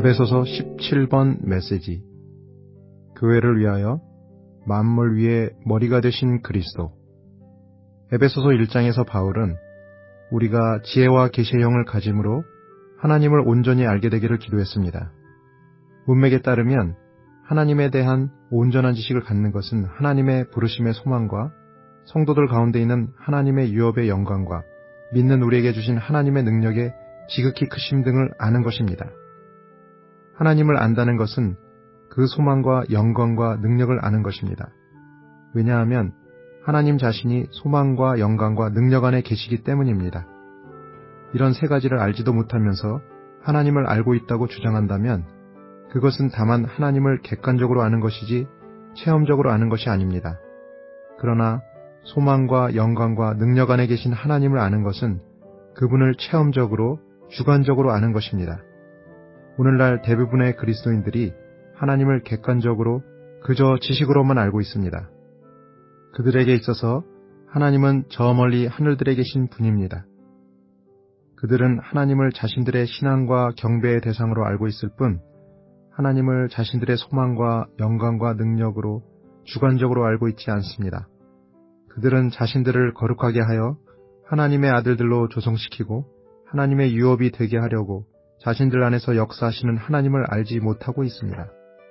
에베소서 17번 메시지. 교회를 위하여 만물 위에 머리가 되신 그리스도. 에베소서 1장에서 바울은 우리가 지혜와 계시의 영을 가짐으로 하나님을 온전히 알게 되기를 기도했습니다. 문맥에 따르면 하나님에 대한 온전한 지식을 갖는 것은 하나님의 부르심의 소망과 성도들 가운데 있는 하나님의 유업의 영광과 믿는 우리에게 주신 하나님의 능력의 지극히 크심 등을 아는 것입니다. 하나님을 안다는 것은 그 소망과 영광과 능력을 아는 것입니다. 왜냐하면 하나님 자신이 소망과 영광과 능력 안에 계시기 때문입니다. 이런 세 가지를 알지도 못하면서 하나님을 알고 있다고 주장한다면 그것은 다만 하나님을 객관적으로 아는 것이지 체험적으로 아는 것이 아닙니다. 그러나 소망과 영광과 능력 안에 계신 하나님을 아는 것은 그분을 체험적으로 주관적으로 아는 것입니다. 오늘날 대부분의 그리스도인들이 하나님을 객관적으로 그저 지식으로만 알고 있습니다. 그들에게 있어서 하나님은 저 멀리 하늘들에 계신 분입니다. 그들은 하나님을 자신들의 신앙과 경배의 대상으로 알고 있을 뿐 하나님을 자신들의 소망과 영광과 능력으로 주관적으로 알고 있지 않습니다. 그들은 자신들을 거룩하게 하여 하나님의 아들들로 조성시키고 하나님의 유업이 되게 하려고 자신들 안에서 역사하시는 하나님을 알지 못하고 있습니다.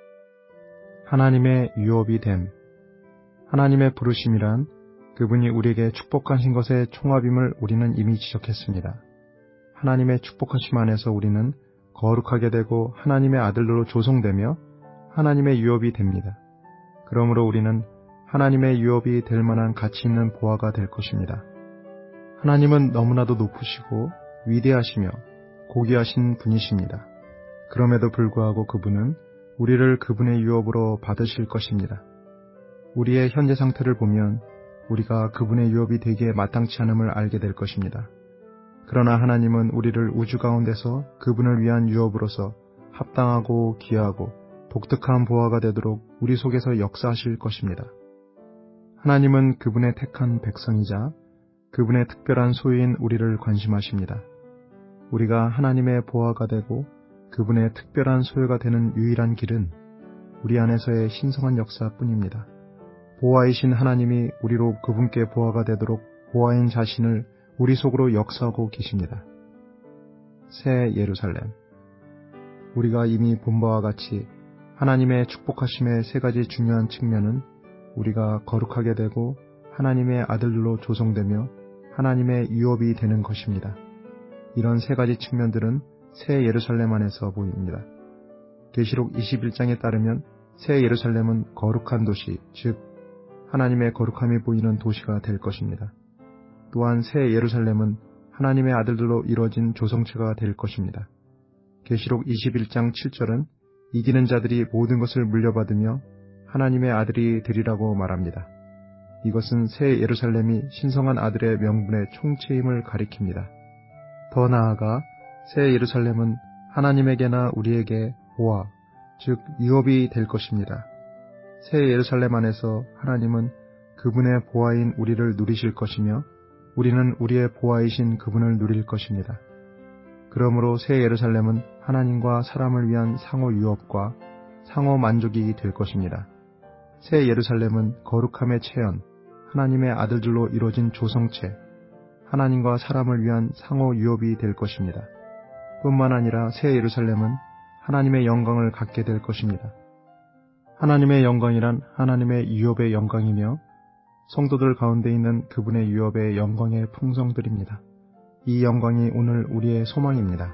하나님의 유업이 됨. 하나님의 부르심이란 그분이 우리에게 축복하신 것의 총합임을 우리는 이미 지적했습니다. 하나님의 축복하심 안에서 우리는 거룩하게 되고 하나님의 아들로 조성되며 하나님의 유업이 됩니다. 그러므로 우리는 하나님의 유업이 될 만한 가치 있는 보화가 될 것입니다. 하나님은 너무나도 높으시고 위대하시며 고귀하신 분이십니다. 그럼에도 불구하고 그분은 우리를 그분의 유업으로 받으실 것입니다. 우리의 현재 상태를 보면 우리가 그분의 유업이 되기에 마땅치 않음을 알게 될 것입니다. 그러나 하나님은 우리를 우주 가운데서 그분을 위한 유업으로서 합당하고 귀하고 독특한 보화가 되도록 우리 속에서 역사하실 것입니다. 하나님은 그분의 택한 백성이자 그분의 특별한 소유인 우리를 관심하십니다. 우리가 하나님의 보화가 되고 그분의 특별한 소유가 되는 유일한 길은 우리 안에서의 신성한 역사뿐입니다. 보화이신 하나님이 우리로 그분께 보화가 되도록 보화인 자신을 우리 속으로 역사하고 계십니다. 새 예루살렘. 우리가 이미 본 바와 같이 하나님의 축복하심의 세 가지 중요한 측면은 우리가 거룩하게 되고 하나님의 아들들로 조성되며 하나님의 유업이 되는 것입니다. 이런 세 가지 측면들은 새 예루살렘 안에서 보입니다. 계시록 21장에 따르면 새 예루살렘은 거룩한 도시, 즉 하나님의 거룩함이 보이는 도시가 될 것입니다. 또한 새 예루살렘은 하나님의 아들들로 이루어진 조성체가 될 것입니다. 계시록 21장 7절은 이기는 자들이 모든 것을 물려받으며 하나님의 아들이 되리라고 말합니다. 이것은 새 예루살렘이 신성한 아들의 명분의 총체임을 가리킵니다. 더 나아가 새 예루살렘은 하나님에게나 우리에게 보화, 즉 유업이 될 것입니다. 새 예루살렘 안에서 하나님은 그분의 보화인 우리를 누리실 것이며 우리는 우리의 보화이신 그분을 누릴 것입니다. 그러므로 새 예루살렘은 하나님과 사람을 위한 상호 유업과 상호 만족이 될 것입니다. 새 예루살렘은 거룩함의 체현, 하나님의 아들들로 이루어진 조성체, 하나님과 사람을 위한 상호 유업이 될 것입니다. 뿐만 아니라 새 예루살렘은 하나님의 영광을 갖게 될 것입니다. 하나님의 영광이란 하나님의 유업의 영광이며 성도들 가운데 있는 그분의 유업의 영광의 풍성들입니다. 이 영광이 오늘 우리의 소망입니다.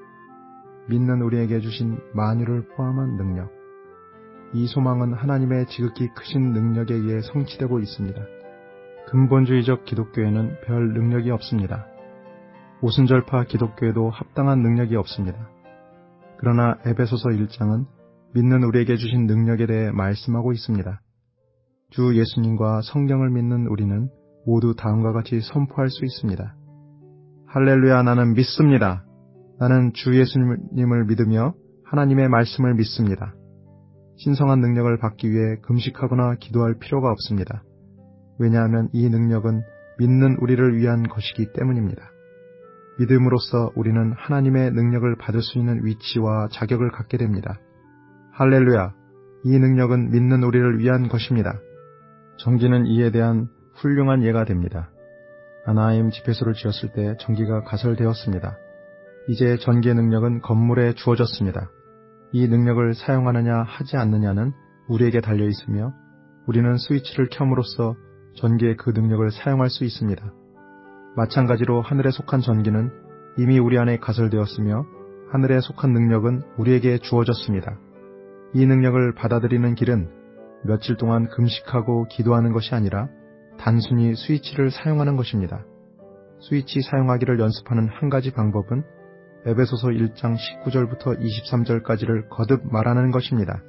믿는 우리에게 주신 만유를 포함한 능력. 이 소망은 하나님의 지극히 크신 능력에 의해 성취되고 있습니다. 근본주의적 기독교에는 별 능력이 없습니다. 오순절파 기독교에도 합당한 능력이 없습니다. 그러나 에베소서 1장은 믿는 우리에게 주신 능력에 대해 말씀하고 있습니다. 주 예수님과 성경을 믿는 우리는 모두 다음과 같이 선포할 수 있습니다. 할렐루야, 나는 믿습니다. 나는 주 예수님을 믿으며 하나님의 말씀을 믿습니다. 신성한 능력을 받기 위해 금식하거나 기도할 필요가 없습니다. 왜냐하면 이 능력은 믿는 우리를 위한 것이기 때문입니다. 믿음으로써 우리는 하나님의 능력을 받을 수 있는 위치와 자격을 갖게 됩니다. 할렐루야! 이 능력은 믿는 우리를 위한 것입니다. 전기는 이에 대한 훌륭한 예가 됩니다. 아나하임 집회소를 지었을 때 전기가 가설되었습니다. 이제 전기의 능력은 건물에 주어졌습니다. 이 능력을 사용하느냐 하지 않느냐는 우리에게 달려 있으며 우리는 스위치를 켬으로써 전기의 그 능력을 사용할 수 있습니다. 마찬가지로 하늘에 속한 전기는 이미 우리 안에 가설되었으며 하늘에 속한 능력은 우리에게 주어졌습니다. 이 능력을 받아들이는 길은 며칠 동안 금식하고 기도하는 것이 아니라 단순히 스위치를 사용하는 것입니다. 스위치 사용하기를 연습하는 한 가지 방법은 에베소서 1장 19절부터 23절까지를 거듭 말하는 것입니다.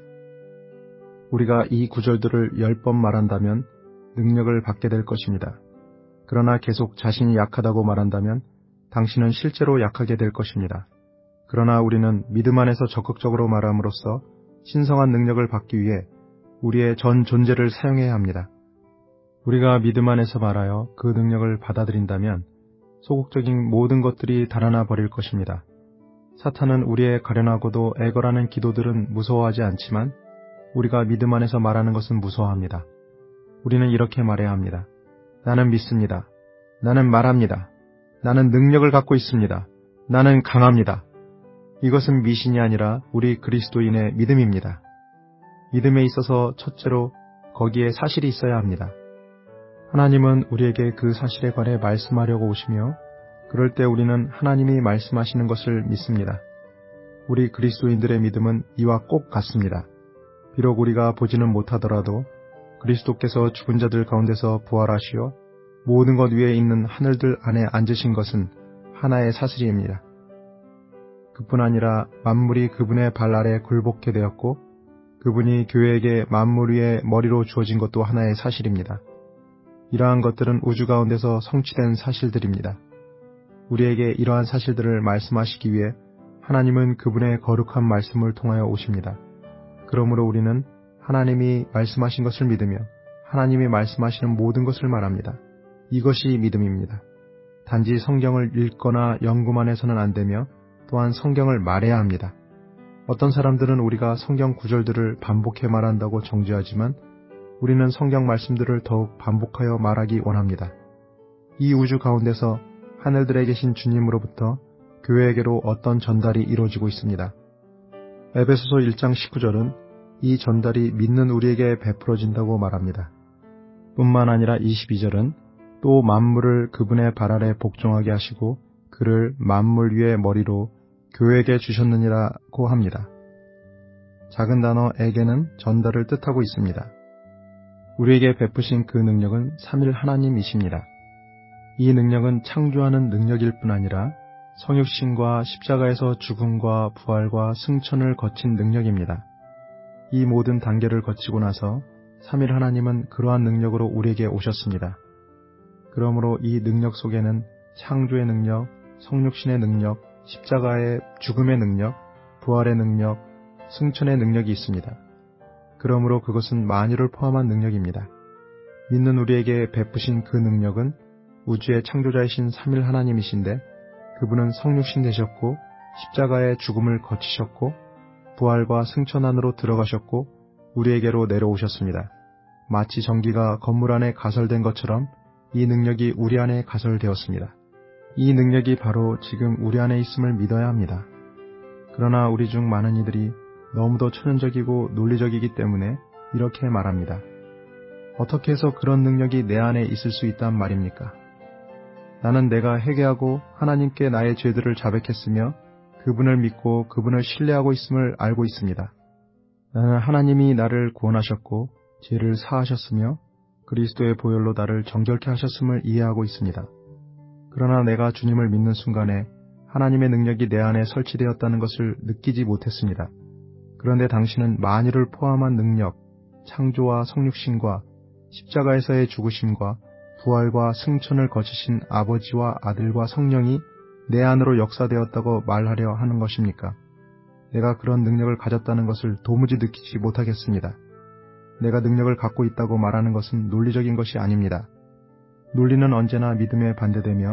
우리가 이 구절들을 10번 말한다면 능력을 받게 될 것입니다. 그러나 계속 자신이 약하다고 말한다면 당신은 실제로 약하게 될 것입니다. 그러나 우리는 믿음 안에서 적극적으로 말함으로써 신성한 능력을 받기 위해 우리의 전 존재를 사용해야 합니다. 우리가 믿음 안에서 말하여 그 능력을 받아들인다면 소극적인 모든 것들이 달아나 버릴 것입니다. 사탄은 우리의 가련하고도 애걸하는 기도들은 무서워하지 않지만 우리가 믿음 안에서 말하는 것은 무서워합니다. 우리는 이렇게 말해야 합니다. 나는 믿습니다. 나는 말합니다. 나는 능력을 갖고 있습니다. 나는 강합니다. 이것은 미신이 아니라 우리 그리스도인의 믿음입니다. 믿음에 있어서 첫째로 거기에 사실이 있어야 합니다. 하나님은 우리에게 그 사실에 관해 말씀하려고 오시며 그럴 때 우리는 하나님이 말씀하시는 것을 믿습니다. 우리 그리스도인들의 믿음은 이와 꼭 같습니다. 비록 우리가 보지는 못하더라도 그리스도께서 죽은 자들 가운데서 부활하시어 모든 것 위에 있는 하늘들 안에 앉으신 것은 하나의 사실입니다. 그뿐 아니라 만물이 그분의 발 아래 굴복게 되었고 그분이 교회에게 만물 위의 머리로 주어진 것도 하나의 사실입니다. 이러한 것들은 우주 가운데서 성취된 사실들입니다. 우리에게 이러한 사실들을 말씀하시기 위해 하나님은 그분의 거룩한 말씀을 통하여 오십니다. 그러므로 우리는 하나님이 말씀하신 것을 믿으며 하나님이 말씀하시는 모든 것을 말합니다. 이것이 믿음입니다. 단지 성경을 읽거나 연구만 해서는 안 되며 또한 성경을 말해야 합니다. 어떤 사람들은 우리가 성경 구절들을 반복해 말한다고 정죄하지만 우리는 성경 말씀들을 더욱 반복하여 말하기 원합니다. 이 우주 가운데서 하늘들에 계신 주님으로부터 교회에게로 어떤 전달이 이루어지고 있습니다. 에베소서 1장 19절은 이 전달이 믿는 우리에게 베풀어진다고 말합니다. 뿐만 아니라 22절은 또 만물을 그분의 발 아래 복종하게 하시고 그를 만물 위의 머리로 교회에게 주셨느니라고 합니다. 작은 단어 에게는 전달을 뜻하고 있습니다. 우리에게 베푸신 그 능력은 삼일 하나님이십니다. 이 능력은 창조하는 능력일 뿐 아니라 성육신과 십자가에서 죽음과 부활과 승천을 거친 능력입니다. 이 모든 단계를 거치고 나서 삼일 하나님은 그러한 능력으로 우리에게 오셨습니다. 그러므로 이 능력 속에는 창조의 능력, 성육신의 능력, 십자가의 죽음의 능력, 부활의 능력, 승천의 능력이 있습니다. 그러므로 그것은 만유를 포함한 능력입니다. 믿는 우리에게 베푸신 그 능력은 우주의 창조자이신 삼일 하나님이신데 그분은 성육신 되셨고 십자가의 죽음을 거치셨고 부활과 승천 안으로 들어가셨고 우리에게로 내려오셨습니다. 마치 전기가 건물 안에 가설된 것처럼 이 능력이 우리 안에 가설되었습니다. 이 능력이 바로 지금 우리 안에 있음을 믿어야 합니다. 그러나 우리 중 많은 이들이 너무도 천연적이고 논리적이기 때문에 이렇게 말합니다. 어떻게 해서 그런 능력이 내 안에 있을 수 있단 말입니까? 나는 내가 회개하고 하나님께 나의 죄들을 자백했으며 그분을 믿고 그분을 신뢰하고 있음을 알고 있습니다. 나는 하나님이 나를 구원하셨고 죄를 사하셨으며 그리스도의 보혈로 나를 정결케 하셨음을 이해하고 있습니다. 그러나 내가 주님을 믿는 순간에 하나님의 능력이 내 안에 설치되었다는 것을 느끼지 못했습니다. 그런데 당신은 만유를 포함한 능력, 창조와 성육신과 십자가에서의 죽으심과 부활과 승천을 거치신 아버지와 아들과 성령이 내 안으로 역사되었다고 말하려 하는 것입니까? 내가 그런 능력을 가졌다는 것을 도무지 느끼지 못하겠습니다. 내가 능력을 갖고 있다고 말하는 것은 논리적인 것이 아닙니다. 논리는 언제나 믿음에 반대되며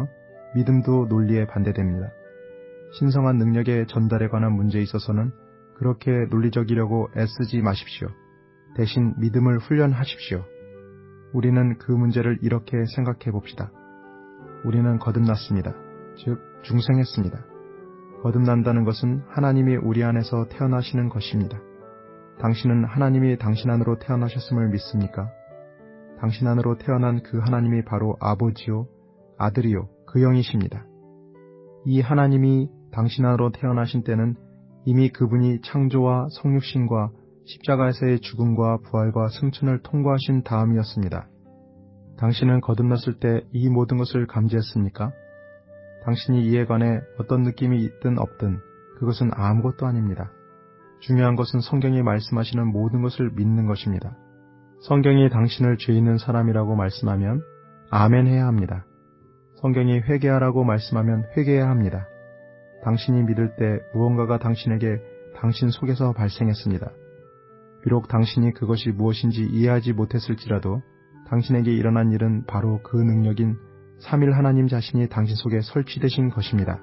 믿음도 논리에 반대됩니다. 신성한 능력의 전달에 관한 문제에 있어서는 그렇게 논리적이려고 애쓰지 마십시오. 대신 믿음을 훈련하십시오. 우리는 그 문제를 이렇게 생각해 봅시다. 우리는 거듭났습니다. 즉 중생했습니다. 거듭난다는 것은 하나님이 우리 안에서 태어나시는 것입니다. 당신은 하나님이 당신 안으로 태어나셨음을 믿습니까? 당신 안으로 태어난 그 하나님이 바로 아버지요, 아들이요, 그 영이십니다. 이 하나님이 당신 안으로 태어나신 때는 이미 그분이 창조와 성육신과 십자가에서의 죽음과 부활과 승천을 통과하신 다음이었습니다. 당신은 거듭났을 때 이 모든 것을 감지했습니까? 당신이 이에 관해 어떤 느낌이 있든 없든 그것은 아무것도 아닙니다. 중요한 것은 성경이 말씀하시는 모든 것을 믿는 것입니다. 성경이 당신을 죄 있는 사람이라고 말씀하면 아멘 해야 합니다. 성경이 회개하라고 말씀하면 회개해야 합니다. 당신이 믿을 때 무언가가 당신에게 당신 속에서 발생했습니다. 비록 당신이 그것이 무엇인지 이해하지 못했을지라도 당신에게 일어난 일은 바로 그 능력인 삼일 하나님 자신이 당신 속에 설치되신 것입니다.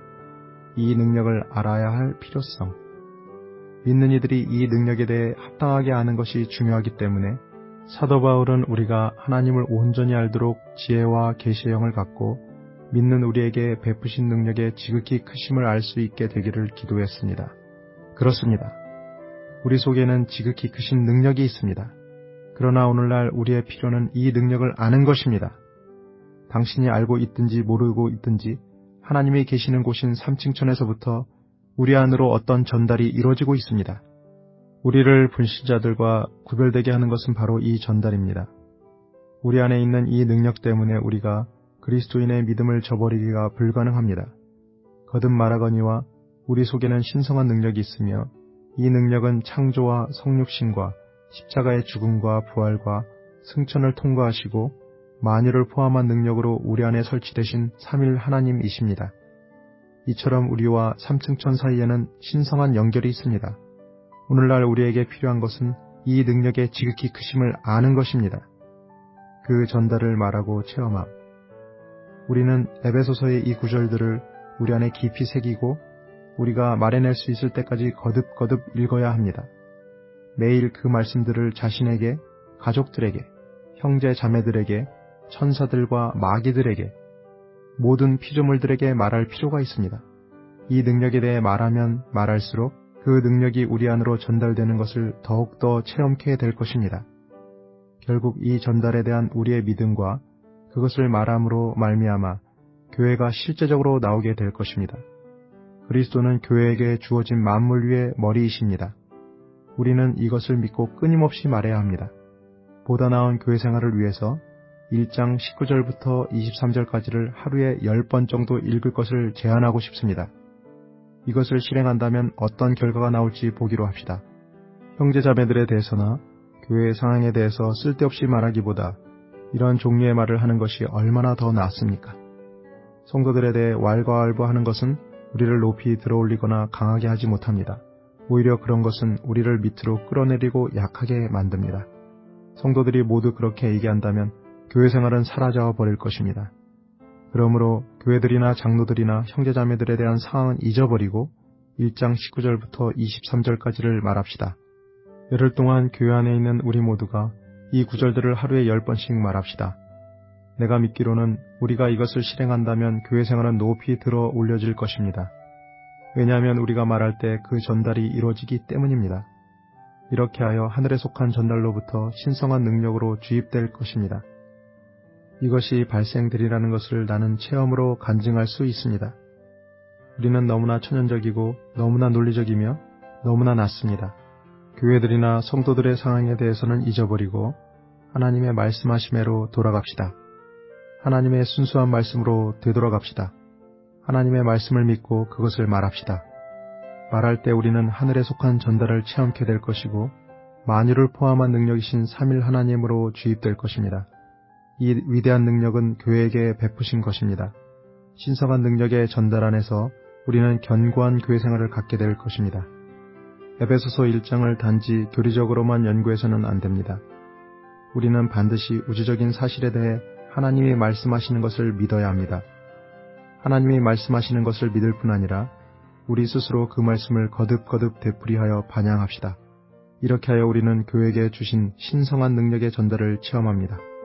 이 능력을 알아야 할 필요성. 믿는 이들이 이 능력에 대해 합당하게 아는 것이 중요하기 때문에 사도 바울은 우리가 하나님을 온전히 알도록 지혜와 계시의 영을 갖고 믿는 우리에게 베푸신 능력의 지극히 크심을 알 수 있게 되기를 기도했습니다. 그렇습니다. 우리 속에는 지극히 크신 능력이 있습니다. 그러나 오늘날 우리의 필요는 이 능력을 아는 것입니다. 당신이 알고 있든지 모르고 있든지 하나님이 계시는 곳인 삼층천에서부터 우리 안으로 어떤 전달이 이루어지고 있습니다. 우리를 불신자들과 구별되게 하는 것은 바로 이 전달입니다. 우리 안에 있는 이 능력 때문에 우리가 그리스도인의 믿음을 저버리기가 불가능합니다. 거듭 말하거니와 우리 속에는 신성한 능력이 있으며 이 능력은 창조와 성육신과 십자가의 죽음과 부활과 승천을 통과하시고 만유를 포함한 능력으로 우리 안에 설치되신 삼일 하나님이십니다. 이처럼 우리와 삼층천 사이에는 신성한 연결이 있습니다. 오늘날 우리에게 필요한 것은 이 능력의 지극히 크심을 아는 것입니다. 그 전달을 말하고 체험함. 우리는 에베소서의 이 구절들을 우리 안에 깊이 새기고 우리가 말해낼 수 있을 때까지 거듭거듭 읽어야 합니다. 매일 그 말씀들을 자신에게, 가족들에게, 형제 자매들에게, 천사들과 마귀들에게, 모든 피조물들에게 말할 필요가 있습니다. 이 능력에 대해 말하면 말할수록 그 능력이 우리 안으로 전달되는 것을 더욱더 체험케 될 것입니다. 결국 이 전달에 대한 우리의 믿음과 그것을 말함으로 말미암아 교회가 실제적으로 나오게 될 것입니다. 그리스도는 교회에게 주어진 만물 위의 머리이십니다. 우리는 이것을 믿고 끊임없이 말해야 합니다. 보다 나은 교회 생활을 위해서 1장 19절부터 23절까지를 하루에 10번 정도 읽을 것을 제안하고 싶습니다. 이것을 실행한다면 어떤 결과가 나올지 보기로 합시다. 형제자매들에 대해서나 교회의 상황에 대해서 쓸데없이 말하기보다 이런 종류의 말을 하는 것이 얼마나 더 낫습니까? 성도들에 대해 왈가왈부하는 것은 우리를 높이 들어올리거나 강하게 하지 못합니다. 오히려 그런 것은 우리를 밑으로 끌어내리고 약하게 만듭니다. 성도들이 모두 그렇게 얘기한다면 교회 생활은 사라져 버릴 것입니다. 그러므로 교회들이나 장로들이나 형제자매들에 대한 상황은 잊어버리고 1장 19절부터 23절까지를 말합시다. 열흘 동안 교회 안에 있는 우리 모두가 이 구절들을 하루에 10번씩 말합시다. 내가 믿기로는 우리가 이것을 실행한다면 교회 생활은 높이 들어 올려질 것입니다. 왜냐하면 우리가 말할 때 그 전달이 이루어지기 때문입니다. 이렇게 하여 하늘에 속한 전달로부터 신성한 능력으로 주입될 것입니다. 이것이 발생되리라는 것을 나는 체험으로 간증할 수 있습니다. 우리는 너무나 천연적이고 너무나 논리적이며 너무나 낮습니다. 교회들이나 성도들의 상황에 대해서는 잊어버리고 하나님의 말씀하심에로 돌아갑시다. 하나님의 순수한 말씀으로 되돌아갑시다. 하나님의 말씀을 믿고 그것을 말합시다. 말할 때 우리는 하늘에 속한 전달을 체험케 될 것이고 만유를 포함한 능력이신 삼일 하나님으로 주입될 것입니다. 이 위대한 능력은 교회에게 베푸신 것입니다. 신성한 능력의 전달 안에서 우리는 견고한 교회 생활을 갖게 될 것입니다. 에베소서 1장을 단지 교리적으로만 연구해서는 안 됩니다. 우리는 반드시 우주적인 사실에 대해 하나님이 말씀하시는 것을 믿어야 합니다. 하나님이 말씀하시는 것을 믿을 뿐 아니라 우리 스스로 그 말씀을 거듭거듭 되풀이하여 반영합시다. 이렇게 하여 우리는 교회에게 주신 신성한 능력의 전달을 체험합니다.